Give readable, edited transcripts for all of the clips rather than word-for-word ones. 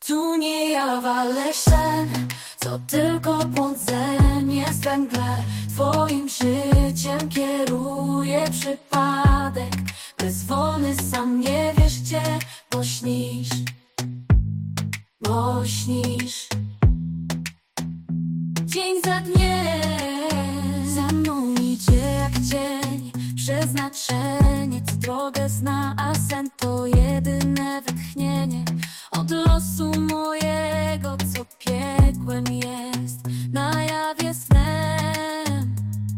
Tu nie jawa, lecz sen, to tylko błądzenie we mgle. Twoim życiem kieruje przypadek. Bezwolny sam nie wiesz gdzie, bo śnisz. Dzień za dniem za mną idzie jak cień. Przeznaczenie co drogę zna, a sen to jedyne wytchnienie od losu mojego, co piekłem jest na jawie snem.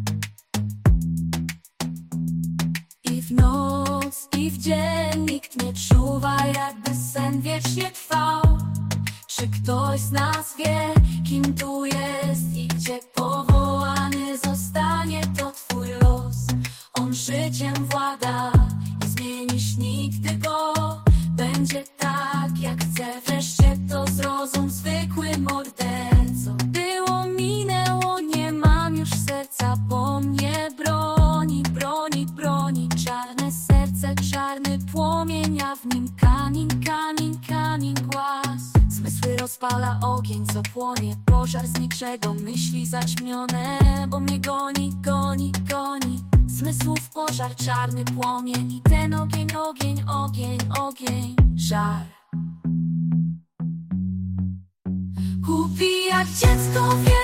I w noc, i w dzień nikt nie czuwa, jakby sen wiecznie trwał. Czy ktoś z nas wie, kim tu jest i gdzie powołany zostanie? To twój los, on życiem włada i zmienisz nigdy go. Będzie tak jak chce, wreszcie to zrozum, zwykły morderco. Było, minęło, nie mam już serca, bo mnie broni. Czarne serce, czarny płomień, a w nim kanin głaz. Zmysły rozpala ogień, co płonie, pożar z niczego, myśli zaćmione, bo mnie goni. Zmysłów pożar, czarny płomień i ten ogień, żar. Głupi jak dziecko wie,